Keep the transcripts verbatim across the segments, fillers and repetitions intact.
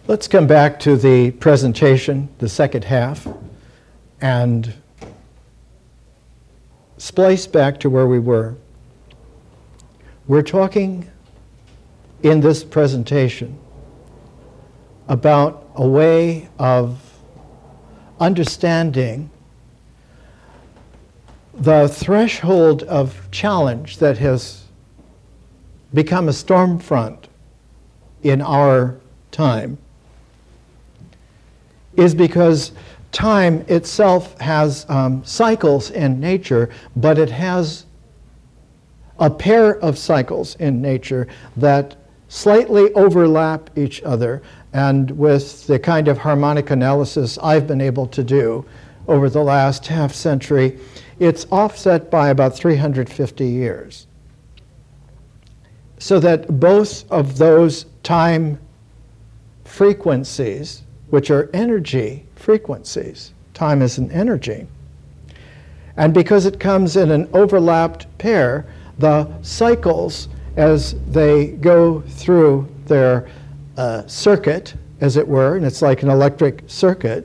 Let's come back to the presentation, the second half, and splice back to where we were. We're talking in this presentation about a way of understanding the threshold of challenge that has become a storm front in our time is because time itself has um, cycles in nature, but it has a pair of cycles in nature that slightly overlap each other. And with the kind of harmonic analysis I've been able to do over the last half century, it's offset by about three hundred fifty years. So that both of those time frequencies, which are energy frequencies, time is an energy, and because it comes in an overlapped pair, the cycles as they go through their uh, circuit, as it were, and it's like an electric circuit,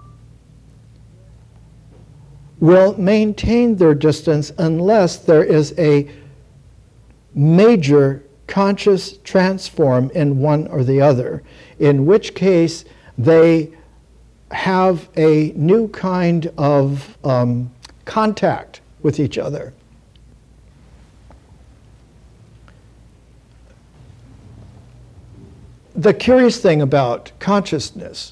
will maintain their distance unless there is a major conscious transform in one or the other, in which case they have a new kind of um, contact with each other. The curious thing about consciousness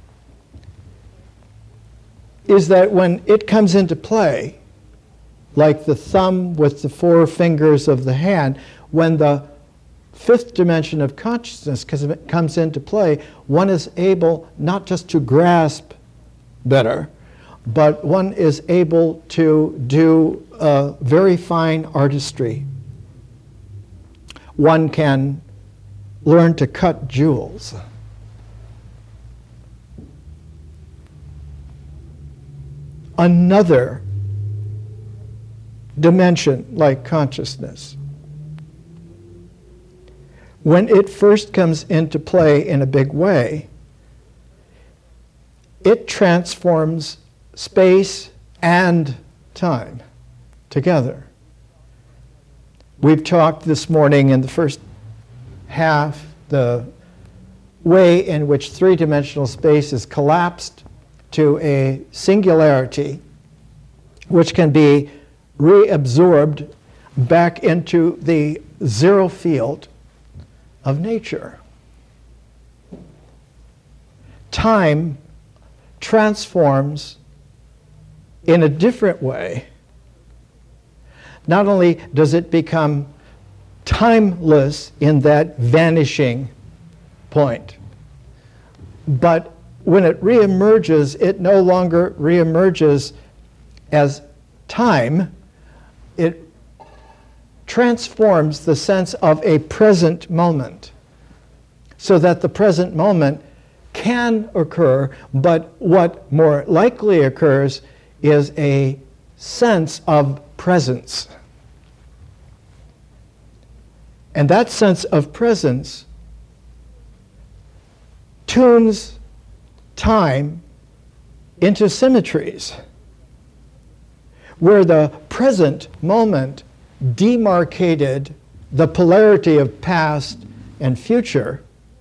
is that when it comes into play, like the thumb with the four fingers of the hand, when the fifth dimension of consciousness comes into play, one is able not just to grasp better, but one is able to do uh, very fine artistry. One can learn to cut jewels. Another dimension like consciousness, when it first comes into play in a big way, it transforms space and time together. We've talked this morning in the first half the way in which three-dimensional space is collapsed to a singularity, which can be reabsorbed back into the zero field of nature. Time transforms in a different way. Not only does it become timeless in that vanishing point, but when it reemerges, it no longer reemerges as time. It transforms the sense of a present moment, so that the present moment can occur, but what more likely occurs is a sense of presence. And that sense of presence tunes time into symmetries, where the present moment demarcated the polarity of past and future.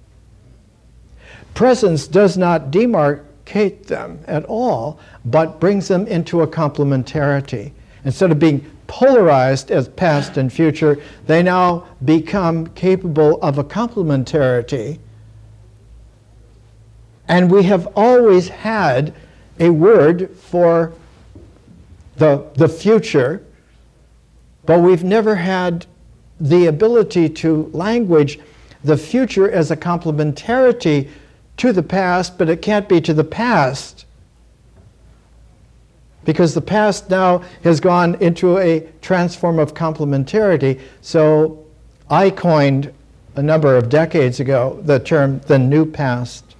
Presence does not demarcate them at all, but brings them into a complementarity. Instead of being polarized as past and future, they now become capable of a complementarity. And we have always had a word for the, the future, but we've never had the ability to language the future as a complementarity to the past, but it can't be to the past, because the past now has gone into a transform of complementarity. So I coined a number of decades ago the term the new past.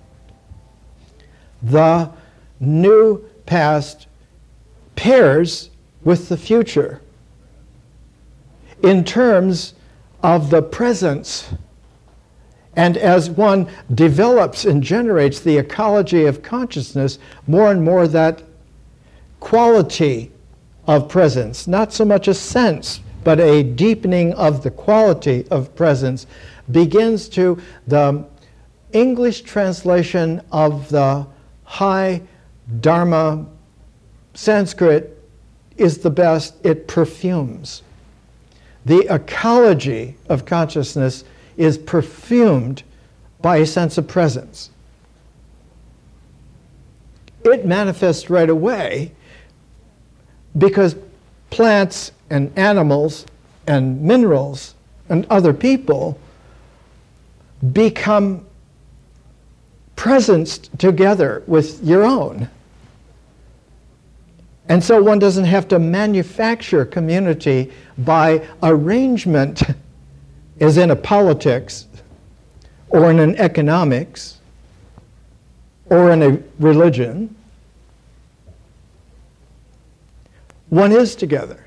The new past pairs with the future in terms of the presence And as one develops and generates the ecology of consciousness, more and more that quality of presence, not so much a sense, but a deepening of the quality of presence, begins to, the English translation of the high Dharma Sanskrit is the best. It perfumes. The ecology of consciousness is perfumed by a sense of presence. It manifests right away because plants and animals and minerals and other people become presenced together with your own. And so one doesn't have to manufacture community by arrangement, as in a politics, or in an economics, or in a religion. One is together.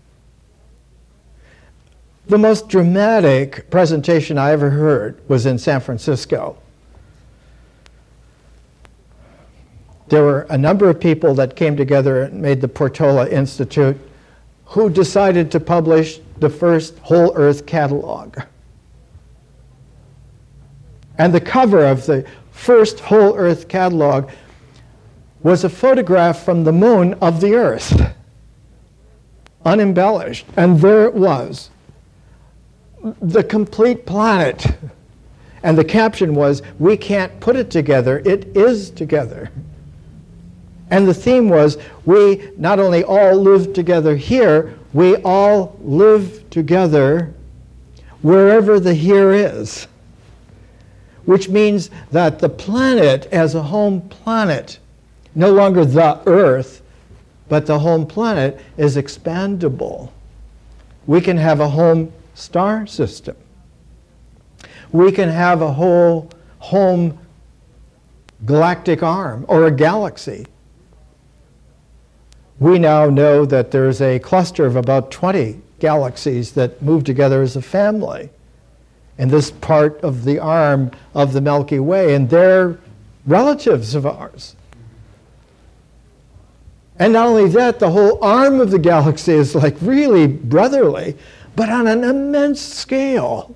The most dramatic presentation I ever heard was in San Francisco. There were a number of people that came together and made the Portola Institute who decided to publish the first Whole Earth catalog. And the cover of the first Whole Earth catalog was a photograph from the moon of the Earth, unembellished. And there it was, the complete planet. And the caption was, "We can't put it together, it is together." And the theme was, we not only all live together here, we all live together wherever the here is. Which means that the planet as a home planet, no longer the Earth, but the home planet is expandable. We can have a home star system. We can have a whole home galactic arm or a galaxy. We now know that there's a cluster of about twenty galaxies that move together as a family in this part of the arm of the Milky Way, and they're relatives of ours. And not only that, the whole arm of the galaxy is like really brotherly, but on an immense scale.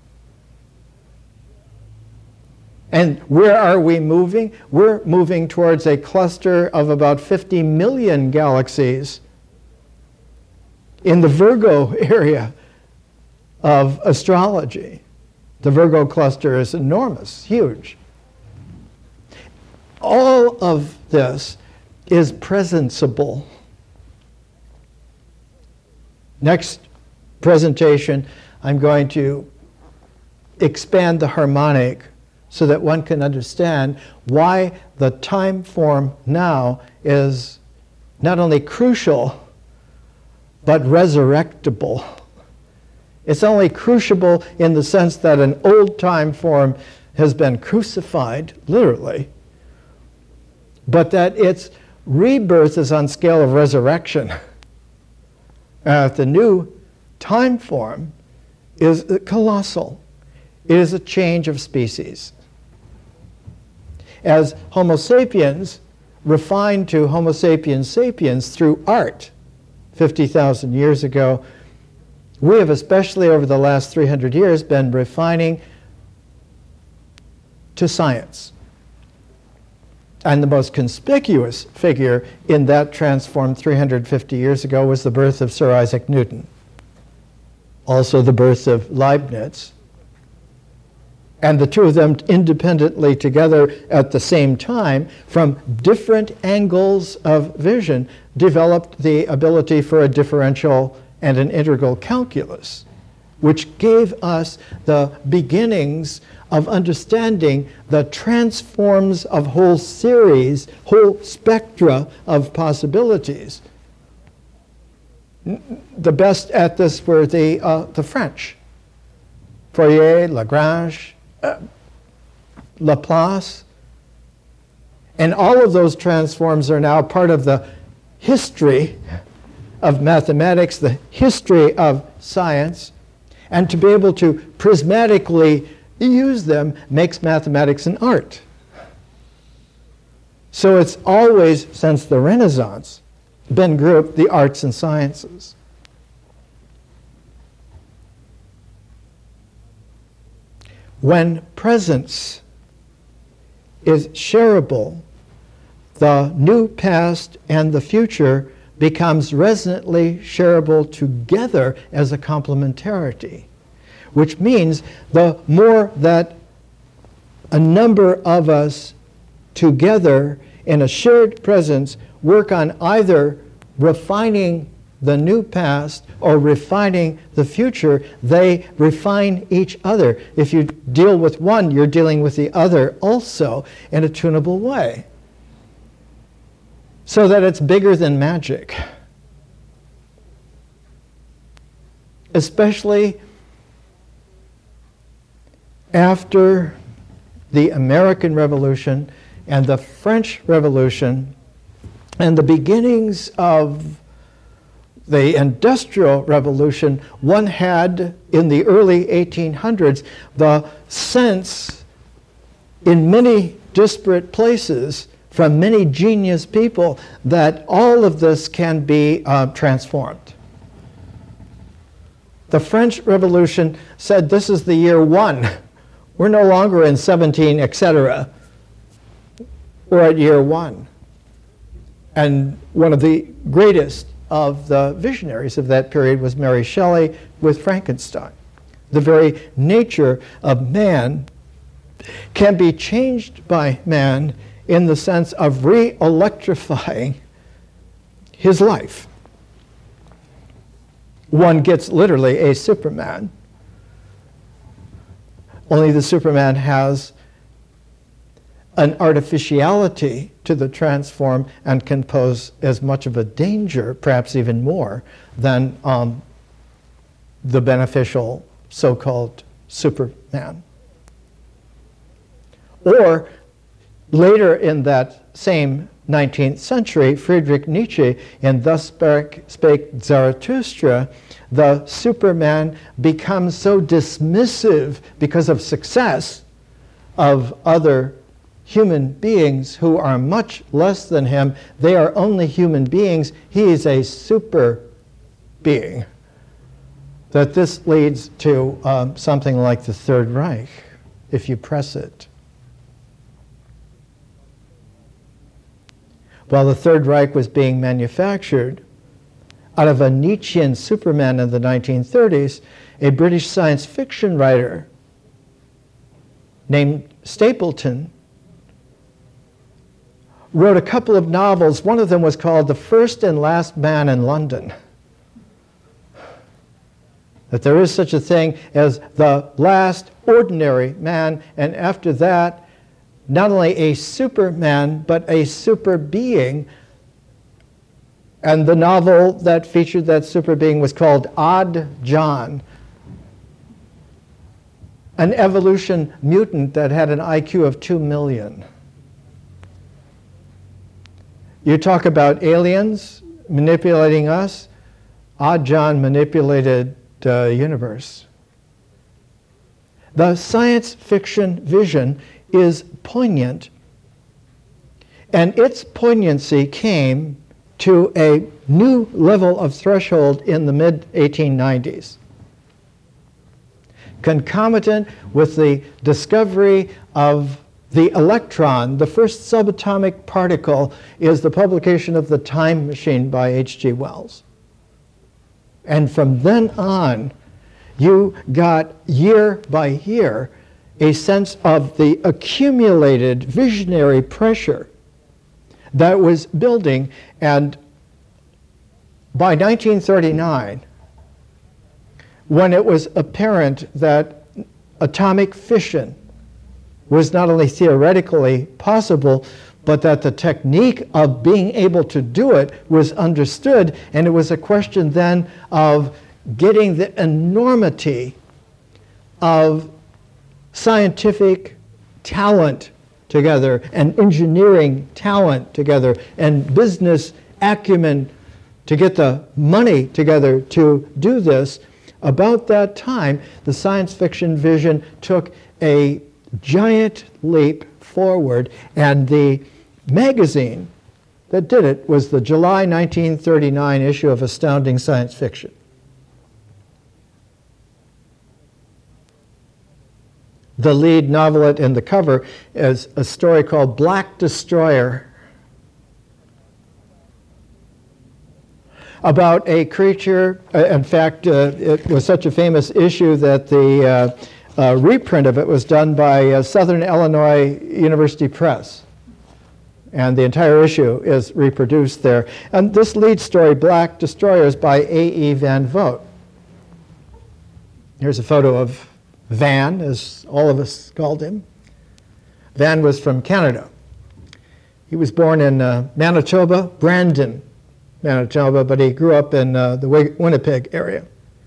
And where are we moving? We're moving towards a cluster of about fifty million galaxies in the Virgo area of astrology. The Virgo cluster is enormous, huge. All of this is presenceable. Next presentation, I'm going to expand the harmonic so that one can understand why the time form now is not only crucial, but resurrectable. It's only crucible in the sense that an old time form has been crucified, literally, but that its rebirth is on scale of resurrection. Uh, the new time form is colossal. It is a change of species. As Homo sapiens refined to Homo sapiens sapiens through art fifty thousand years ago, we have, especially over the last three hundred years, been refining to science. And the most conspicuous figure in that transform three hundred fifty years ago was the birth of Sir Isaac Newton. Also the birth of Leibniz. And the two of them independently together at the same time, from different angles of vision, developed the ability for a differential and an integral calculus, which gave us the beginnings of understanding the transforms of whole series, whole spectra of possibilities. The best at this were the, uh, the French. Fourier, Lagrange, uh, Laplace. And all of those transforms are now part of the history of mathematics, the history of science. And to be able to prismatically use them makes mathematics an art. So it's always, since the Renaissance, been grouped the arts and sciences. When presence is shareable, the new past and the future becomes resonantly shareable together as a complementarity, which means the more that a number of us together in a shared presence work on either refining the new past or refining the future, they refine each other. If you deal with one, you're dealing with the other also in a tunable way, so that it's bigger than magic. Especially after the American Revolution and the French Revolution and the beginnings of the Industrial Revolution, one had in the early eighteen hundreds the sense in many disparate places from many genius people that all of this can be uh, transformed. The French Revolution said this is the year one. We're no longer in seventeen, et cetera. We're at year one. And one of the greatest of the visionaries of that period was Mary Shelley with Frankenstein. The very nature of man can be changed by man in the sense of re-electrifying his life. One gets literally a Superman. Only the Superman has an artificiality to the transform and can pose as much of a danger, perhaps even more, than um, the beneficial so-called Superman. Or later in that same nineteenth century, Friedrich Nietzsche, in Thus Spake, Spake Zarathustra, the Superman becomes so dismissive because of success of other human beings who are much less than him. They are only human beings. He is a super being. That this leads to um, something like the Third Reich, if you press it. While the Third Reich was being manufactured, out of a Nietzschean Superman in the nineteen thirties, a British science fiction writer named Stapleton wrote a couple of novels. One of them was called The First and Last Man in London. That there is such a thing as the last ordinary man, and after that, not only a superman, but a super being. And the novel that featured that super being was called Odd John, an evolution mutant that had an I Q of two million. You talk about aliens manipulating us. Odd John manipulated the universe. The science fiction vision is poignant, and its poignancy came to a new level of threshold in the mid eighteen nineties. Concomitant with the discovery of the electron, the first subatomic particle, is the publication of The Time Machine by H G Wells. And from then on, you got year by year a sense of the accumulated visionary pressure that was building. And by nineteen thirty-nine, when it was apparent that atomic fission was not only theoretically possible, but that the technique of being able to do it was understood, and it was a question then of getting the enormity of scientific talent together, and engineering talent together, and business acumen to get the money together to do this. About that time, the science fiction vision took a giant leap forward, and the magazine that did it was the July nineteen thirty-nine issue of Astounding Science Fiction. The lead novelette in the cover is a story called Black Destroyer, about a creature. Uh, in fact, uh, it was such a famous issue that the uh, uh, reprint of it was done by uh, Southern Illinois University Press. And the entire issue is reproduced there. And this lead story, Black Destroyer, is by A E Van Vogt. Here's a photo of Van, as all of us called him. Van was from Canada. He was born in uh, Manitoba, Brandon, Manitoba, but he grew up in uh, the Winnipeg area.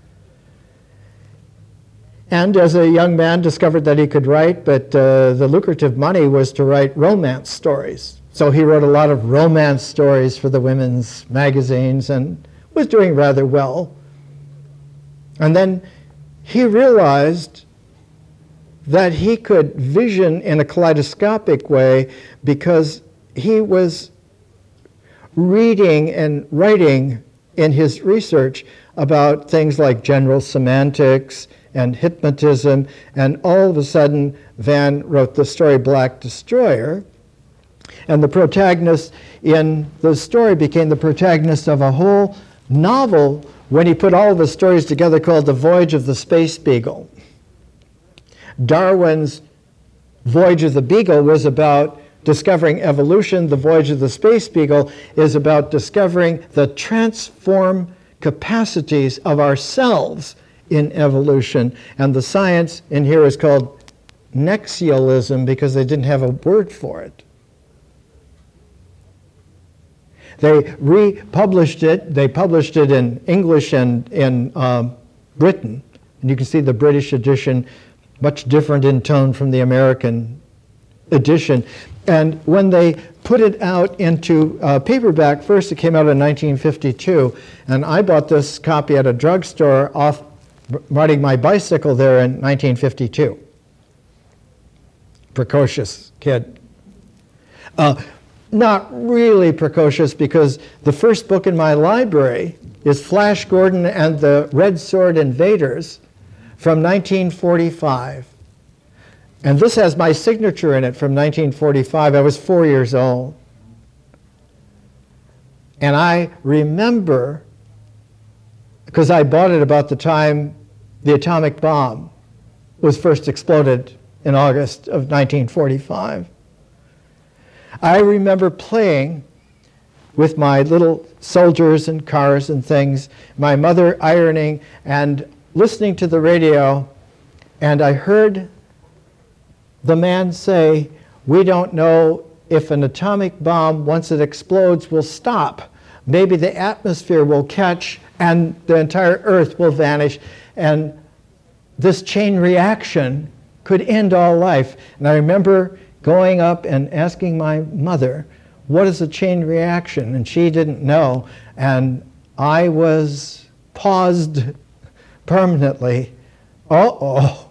And as a young man discovered that he could write, but uh, the lucrative money was to write romance stories. So he wrote a lot of romance stories for the women's magazines and was doing rather well. And then he realized that he could vision in a kaleidoscopic way because he was reading and writing in his research about things like general semantics and hypnotism, and all of a sudden Van wrote the story Black Destroyer, and the protagonist in the story became the protagonist of a whole novel when he put all of his stories together called The Voyage of the Space Beagle. Darwin's Voyage of the Beagle was about discovering evolution. The Voyage of the Space Beagle is about discovering the transform capacities of ourselves in evolution. And the science in here is called nexialism because they didn't have a word for it. They republished it. They published it in English and in um, Britain. And you can see the British edition, much different in tone from the American edition. And when they put it out into uh, paperback, first it came out in nineteen fifty-two, and I bought this copy at a drugstore off riding my bicycle there in nineteen fifty-two. Precocious kid. Uh, not really precocious, because the first book in my library is Flash Gordon and the Red Sword Invaders from nineteen forty-five. And this has my signature in it from nineteen forty-five. I was four years old. And I remember, because I bought it about the time the atomic bomb was first exploded in August of nineteen forty-five. I remember playing with my little soldiers and cars and things, my mother ironing and listening to the radio, and I heard the man say, "We don't know if an atomic bomb, once it explodes, will stop. Maybe the atmosphere will catch and the entire Earth will vanish, and this chain reaction could end all life." And I remember going up and asking my mother, "What is a chain reaction?" And she didn't know. And I was paused permanently. Uh-oh.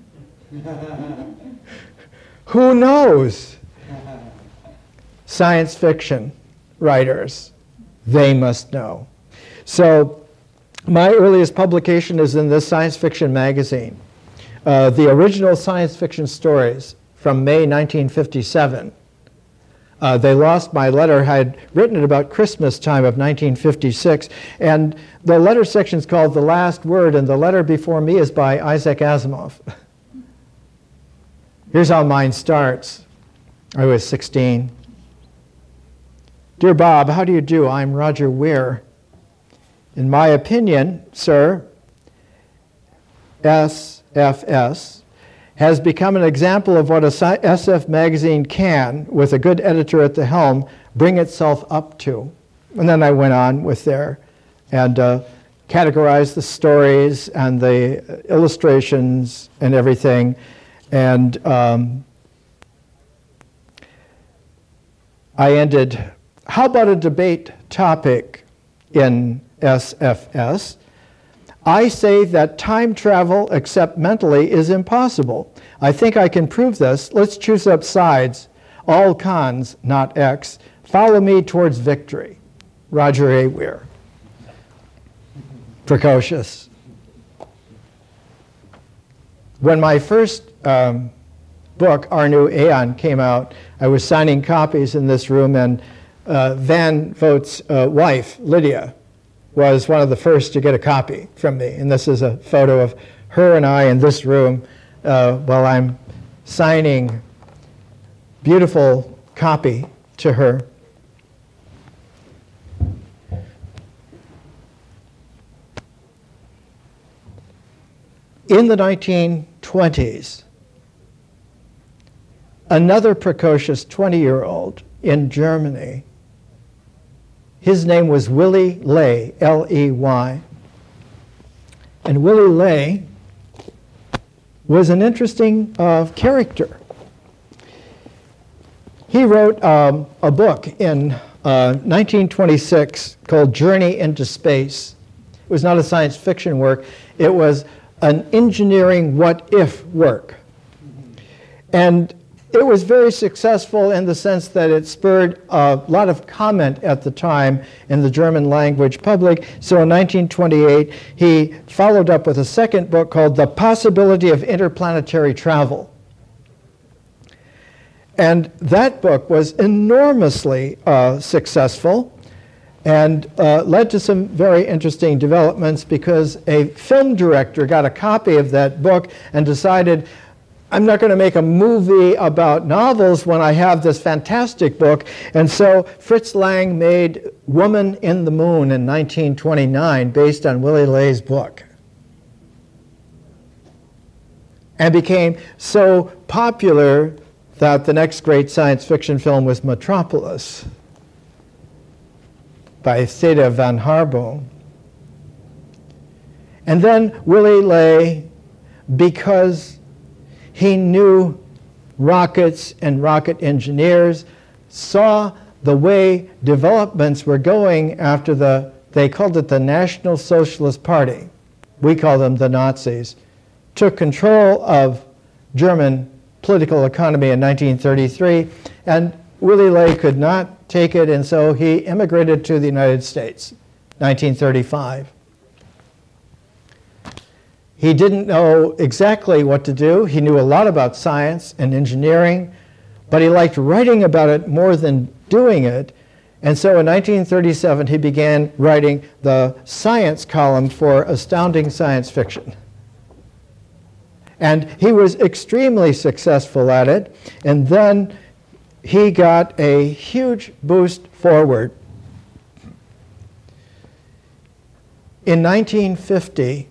Who knows? Science fiction writers, they must know. So my earliest publication is in this science fiction magazine. Uh, the original science fiction stories from May nineteen fifty-seven. Uh, they lost my letter. I had written it about Christmas time of nineteen fifty-six, and the letter section is called The Last Word, and the letter before me is by Isaac Asimov. Here's how mine starts. I was sixteen. "Dear Bob, how do you do? I'm Roger Weir. In my opinion, sir, S F S has become an example of what a S F magazine can, with a good editor at the helm, bring itself up to." And then I went on with there and uh, categorized the stories and the illustrations and everything. And um, I ended, "How about a debate topic in S F S? I say that time travel, except mentally, is impossible. I think I can prove this. Let's choose up sides. All cons, not X. Follow me towards victory. Roger A. Weir. Precocious. When my first um, book, Our New Aeon, came out, I was signing copies in this room, and uh, Van Vogt's uh, wife, Lydia, was one of the first to get a copy from me. And this is a photo of her and I in this room uh, while I'm signing beautiful copy to her. In the nineteen twenties, another precocious twenty-year-old in Germany, his name was Willy Ley, L E Y. And Willy Ley was an interesting uh, character. He wrote um, a book in uh, nineteen twenty-six called Journey into Space. It was not a science fiction work. It was an engineering what-if work. And it was very successful in the sense that it spurred a lot of comment at the time in the German language public. So in nineteen twenty-eight, he followed up with a second book called The Possibility of Interplanetary Travel. And that book was enormously uh, successful and uh, led to some very interesting developments, because a film director got a copy of that book and decided, I'm not going to make a movie about novels when I have this fantastic book. And so Fritz Lang made Woman in the Moon in nineteen twenty-nine based on Willy Ley's book, and became so popular that the next great science fiction film was Metropolis by Theda van Harbou. And then Willy Ley, because he knew rockets and rocket engineers, saw the way developments were going after the, they called it the National Socialist Party. We call them the Nazis. Took control of German political economy in nineteen thirty-three, and Willy Ley could not take it, and so he immigrated to the United States, nineteen thirty-five. He didn't know exactly what to do. He knew a lot about science and engineering, but he liked writing about it more than doing it. And so in nineteen thirty-seven, he began writing the science column for Astounding Science Fiction. And he was extremely successful at it. And then he got a huge boost forward. In nineteen fifty,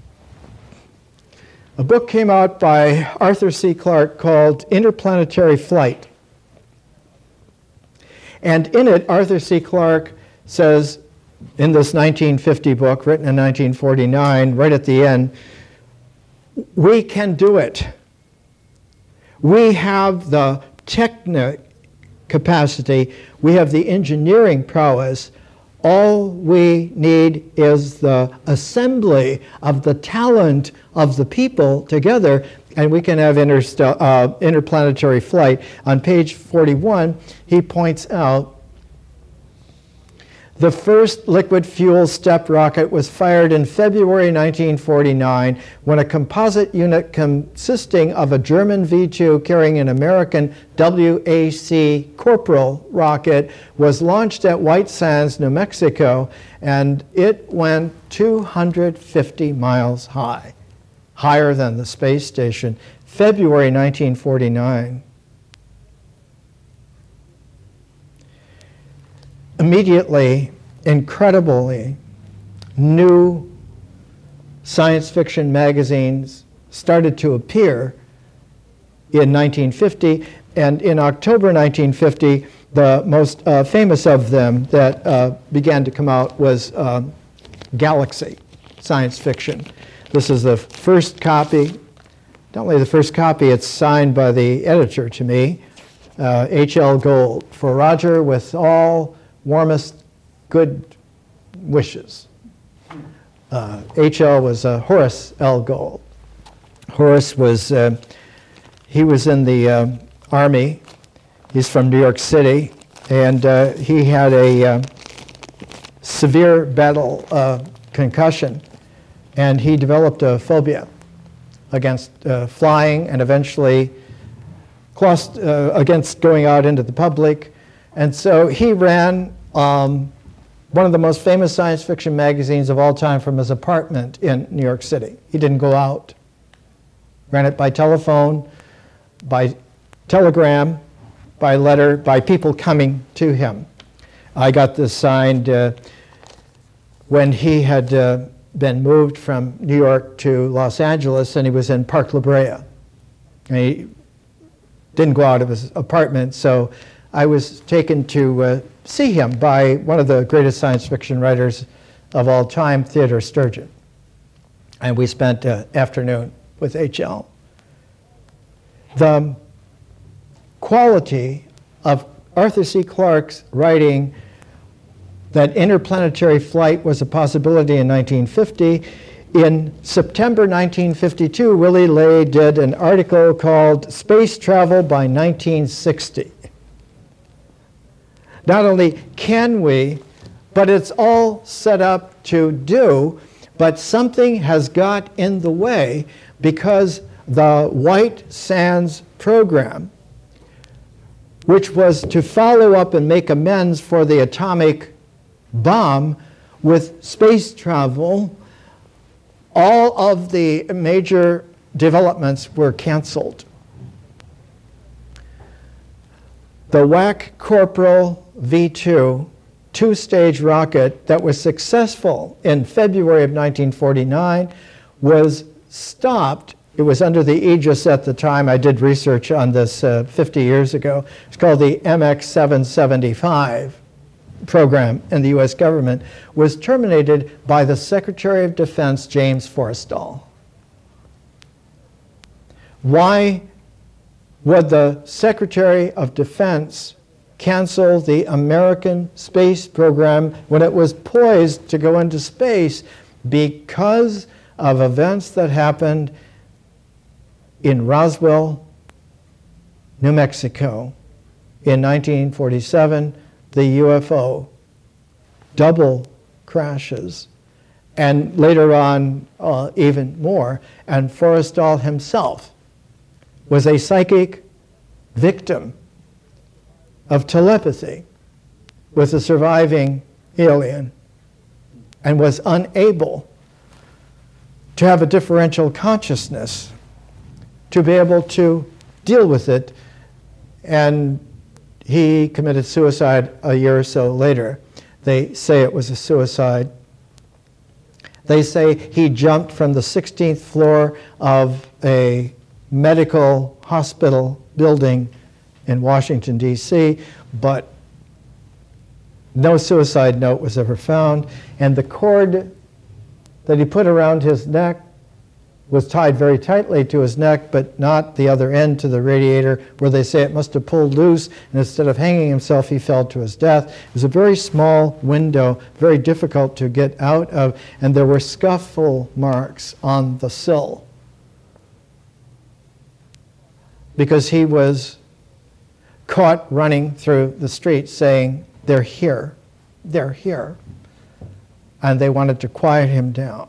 a book came out by Arthur C. Clarke called Interplanetary Flight. And in it, Arthur C. Clarke says, in this nineteen fifty book, written in nineteen forty-nine, right at the end, we can do it. We have the technical capacity, we have the engineering prowess. All we need is the assembly of the talent of the people together, and we can have interstellar, uh, interplanetary flight. On page forty-one, he points out the first liquid fuel step rocket was fired in February nineteen forty-nine, when a composite unit consisting of a German V two carrying an American W A C Corporal rocket was launched at White Sands, New Mexico, and it went two hundred fifty miles high, higher than the space station, February nineteen forty-nine. Immediately, incredibly, new science fiction magazines started to appear in nineteen fifty, and in October nineteen fifty, the most uh, famous of them that uh, began to come out was uh, Galaxy Science Fiction. This is the first copy, not only the first copy, it's signed by the editor to me, uh, H L Gold, for Roger, with all warmest good wishes. uh, H L was uh, Horace L. Gold. Horace was, uh, he was in the uh, Army. He's from New York City, and uh, he had a uh, severe battle uh, concussion, and he developed a phobia against uh, flying and eventually claust- uh, against going out into the public. And so he ran um, one of the most famous science fiction magazines of all time from his apartment in New York City. He didn't go out. Ran it by telephone, by telegram, by letter, by people coming to him. I got this signed uh, when he had uh, been moved from New York to Los Angeles, and he was in Park La Brea. And he didn't go out of his apartment, so I was taken to uh, see him by one of the greatest science fiction writers of all time, Theodore Sturgeon. And we spent an afternoon with H L. The quality of Arthur C. Clarke's writing that interplanetary flight was a possibility in nineteen fifty. In September nineteen fifty-two, Willy Ley did an article called Space Travel by nineteen sixty. Not only can we, but it's all set up to do, but something has got in the way because the White Sands program, which was to follow up and make amends for the atomic bomb with space travel, all of the major developments were canceled. The W A C Corporal V two two-stage rocket that was successful in February of nineteen forty-nine was stopped. It was under the aegis at the time. I did research on this uh, fifty years ago. It's called the M X seven seventy-five program in the U S government, was terminated by the Secretary of Defense, James Forrestal. Why would the Secretary of Defense cancel the American space program when it was poised to go into space? Because of events that happened in Roswell, New Mexico in nineteen forty-seven. The U F O double crashes, and later on uh, even more. And Forrestal himself was a psychic victim of telepathy with a surviving alien and was unable to have a differential consciousness to be able to deal with it, and he committed suicide a year or so later. They say it was a suicide. They say he jumped from the sixteenth floor of a medical hospital building in Washington, D C, but no suicide note was ever found, and the cord that he put around his neck was tied very tightly to his neck, but not the other end to the radiator, where they say it must have pulled loose, and instead of hanging himself, he fell to his death. It was a very small window, very difficult to get out of, and there were scuffle marks on the sill because he was caught running through the streets saying, "They're here, they're here," and they wanted to quiet him down.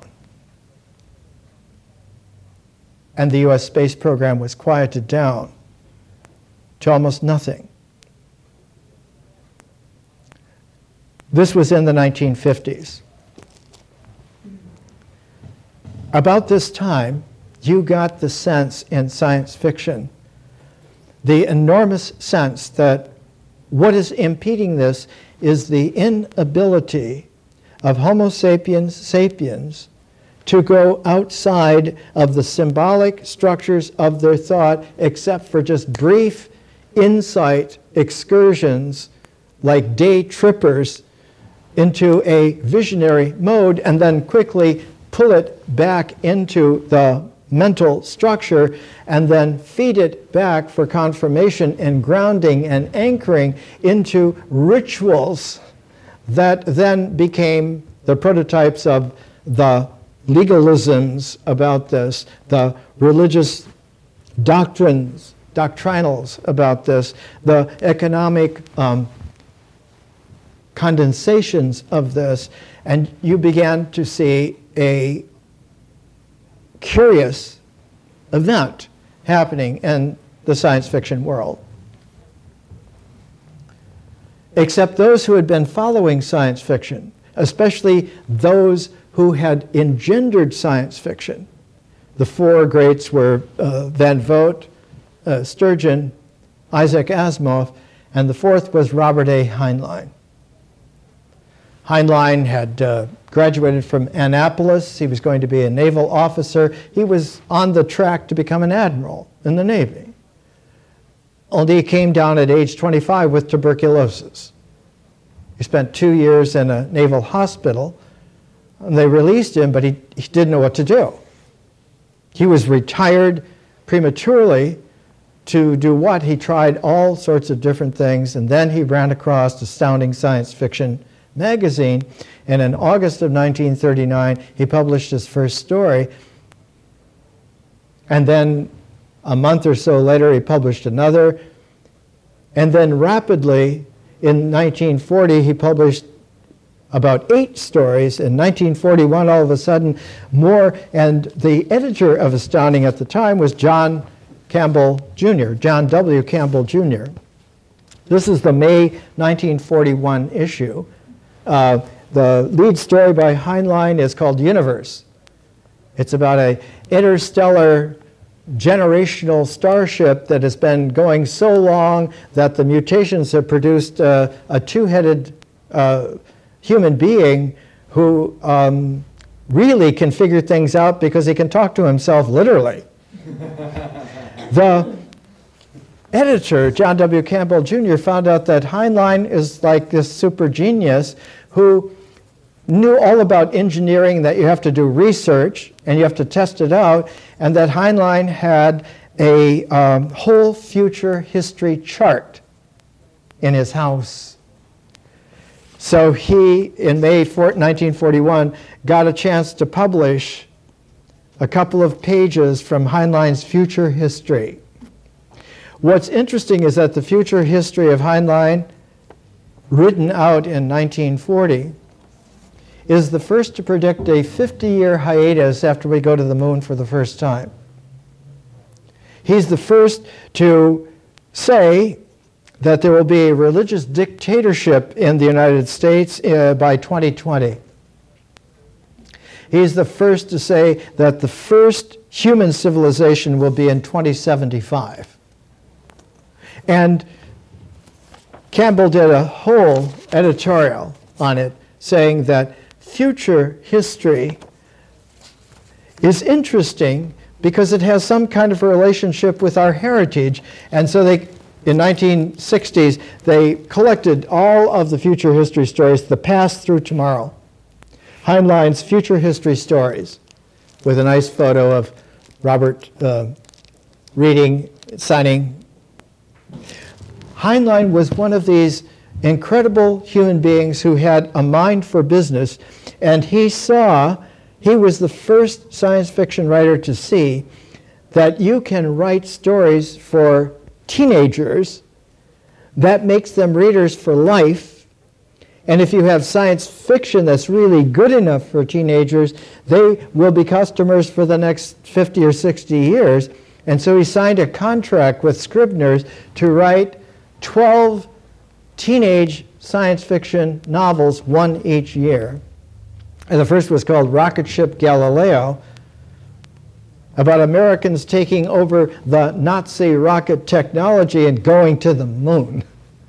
And the U S space program was quieted down to almost nothing. This was in the nineteen fifties. About this time, you got the sense in science fiction, the enormous sense that what is impeding this is the inability of Homo sapiens sapiens to go outside of the symbolic structures of their thought, except for just brief insight excursions like day trippers into a visionary mode, and then quickly pull it back into the mental structure and then feed it back for confirmation and grounding and anchoring into rituals that then became the prototypes of the legalisms about this, the religious doctrines, doctrinals about this, the economic um, condensations of this, and you began to see a curious event happening in the science fiction world. Except those who had been following science fiction, especially those who had engendered science fiction. The four greats were uh, Van Vogt, uh, Sturgeon, Isaac Asimov, and the fourth was Robert A. Heinlein. Heinlein had uh, graduated from Annapolis. He was going to be a naval officer. He was on the track to become an admiral in the Navy. Only he came down at age twenty-five with tuberculosis. He spent two years in a naval hospital, and they released him, but he, he didn't know what to do. He was retired prematurely to do what? He tried all sorts of different things, and then he ran across Astounding Science Fiction magazine, and in August of nineteen thirty-nine, he published his first story, and then a month or so later, he published another, and then rapidly, in nineteen forty, he published about eight stories. In nineteen forty-one, all of a sudden, more, and the editor of Astounding at the time was John Campbell Junior, John W. Campbell Junior This is the May nineteen forty-one issue. Uh, the lead story by Heinlein is called Universe. It's about an interstellar generational starship that has been going so long that the mutations have produced uh, a two-headed uh, human being who um, really can figure things out because he can talk to himself literally. The editor, John W. Campbell Junior, found out that Heinlein is like this super genius who knew all about engineering, that you have to do research and you have to test it out, and that Heinlein had a um, whole future history chart in his house. So he, in May nineteen forty-one, got a chance to publish a couple of pages from Heinlein's future history. What's interesting is that the future history of Heinlein, written out in nineteen forty, is the first to predict a fifty-year hiatus after we go to the moon for the first time. He's the first to say that there will be a religious dictatorship in the United States uh, by twenty twenty. He's the first to say that the first human civilization will be in twenty seventy-five. And Campbell did a whole editorial on it, saying that future history is interesting because it has some kind of a relationship with our heritage. And so they, in nineteen sixties, they collected all of the future history stories, the past through tomorrow. Heinlein's Future History Stories, with a nice photo of Robert uh, reading, signing. Heinlein was one of these incredible human beings who had a mind for business, and he saw, he was the first science fiction writer to see that you can write stories for teenagers that makes them readers for life, and if you have science fiction that's really good enough for teenagers, they will be customers for the next fifty or sixty years. And so he signed a contract with Scribner's to write twelve teenage science fiction novels, one each year. And the first was called Rocket Ship Galileo, about Americans taking over the Nazi rocket technology and going to the moon.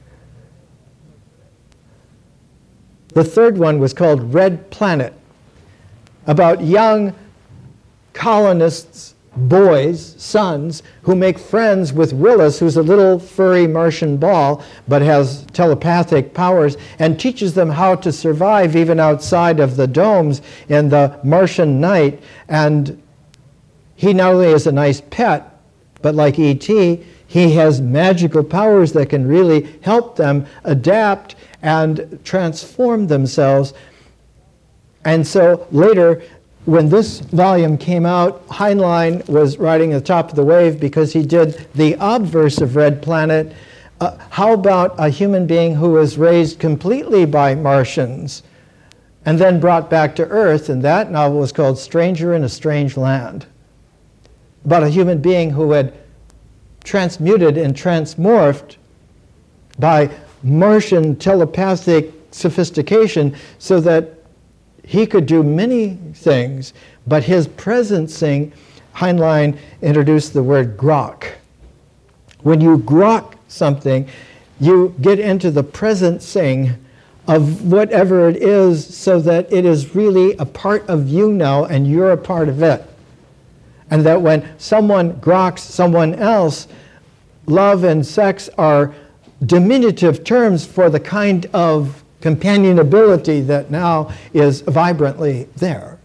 The third one was called Red Planet, about young colonists, boys, sons, who make friends with Willis, who's a little furry Martian ball, but has telepathic powers, and teaches them how to survive even outside of the domes in the Martian night. And he not only is a nice pet, but like E T, he has magical powers that can really help them adapt and transform themselves. And so later, when this volume came out, Heinlein was riding the top of the wave because he did the obverse of Red Planet. Uh, how about a human being who was raised completely by Martians and then brought back to Earth? And that novel was called Stranger in a Strange Land, about a human being who had transmuted and transmorphed by Martian telepathic sophistication so that he could do many things, but his presencing, Heinlein introduced the word grok. When you grok something, you get into the presencing of whatever it is so that it is really a part of you now and you're a part of it. And that when someone groks someone else, love and sex are diminutive terms for the kind of companionability that now is vibrantly there.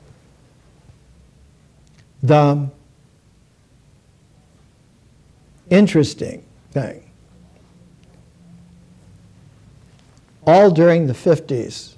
The interesting thing, all during the fifties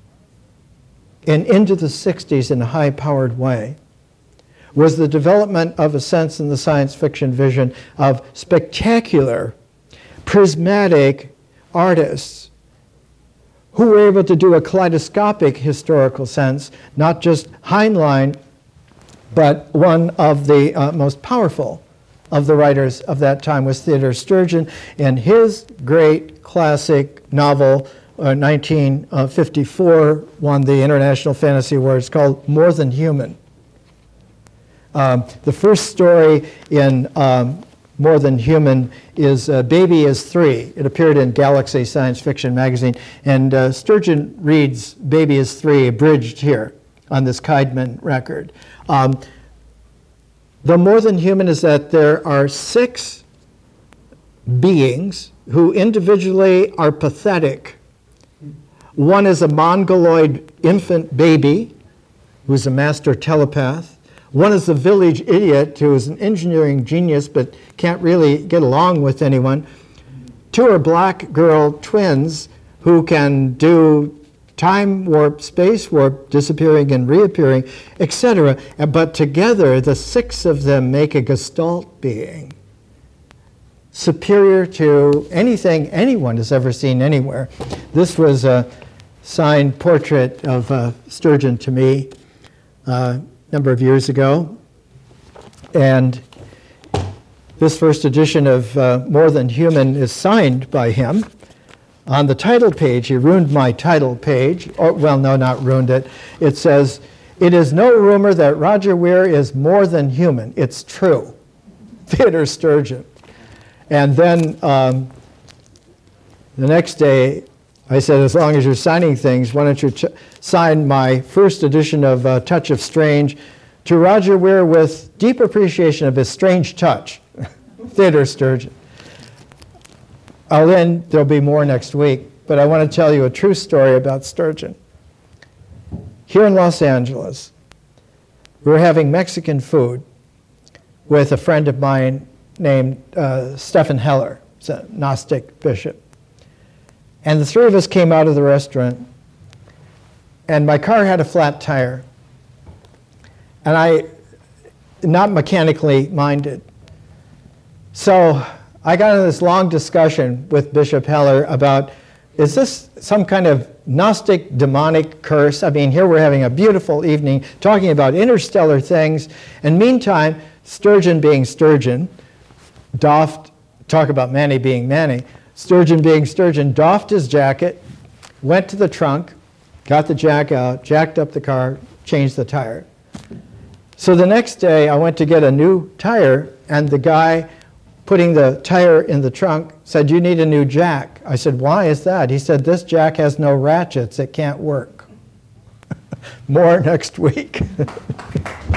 and into the sixties in a high-powered way, was the development of a sense in the science fiction vision of spectacular, prismatic artists who were able to do a kaleidoscopic historical sense, not just Heinlein, but one of the uh, most powerful of the writers of that time was Theodore Sturgeon, and his great classic novel, uh, nineteen fifty-four, won the International Fantasy Awards, called More Than Human. Um, the first story in um, More Than Human is uh, Baby is Three. It appeared in Galaxy Science Fiction magazine, and uh, Sturgeon reads Baby is Three abridged here on this Keidman record. Um, the More Than Human is that there are six beings who individually are pathetic. One is a mongoloid infant baby who's a master telepath. One is the village idiot who is an engineering genius but can't really get along with anyone. Two are black girl twins who can do time warp, space warp, disappearing and reappearing, et cetera. But together, the six of them make a Gestalt being superior to anything anyone has ever seen anywhere. This was a signed portrait of uh, Sturgeon to me uh, number of years ago, and this first edition of uh, More Than Human is signed by him. On the title page, he ruined my title page, or, well, no, not ruined it. It says, "It is no rumor that Roger Weir is more than human. It's true." Theodore Sturgeon. And then um, the next day, I said, as long as you're signing things, why don't you ch- sign my first edition of uh, Touch of Strange to Roger Weir with deep appreciation of his strange touch. Theodore Sturgeon. I'll then, there'll be more next week, but I want to tell you a true story about Sturgeon. Here in Los Angeles, we were having Mexican food with a friend of mine named uh, Stephen Heller, he's a Gnostic bishop. And the three of us came out of the restaurant, and my car had a flat tire. And I, not mechanically minded. So I got into this long discussion with Bishop Heller about, is this some kind of Gnostic demonic curse? I mean, here we're having a beautiful evening talking about interstellar things, and meantime, Sturgeon being Sturgeon, doffed, talk about Manny being Manny, Sturgeon being Sturgeon, doffed his jacket, went to the trunk, got the jack out, jacked up the car, changed the tire. So the next day, I went to get a new tire, and the guy putting the tire in the trunk said, "You need a new jack." I said, "Why is that?" He said, "This jack has no ratchets. It can't work." More next week.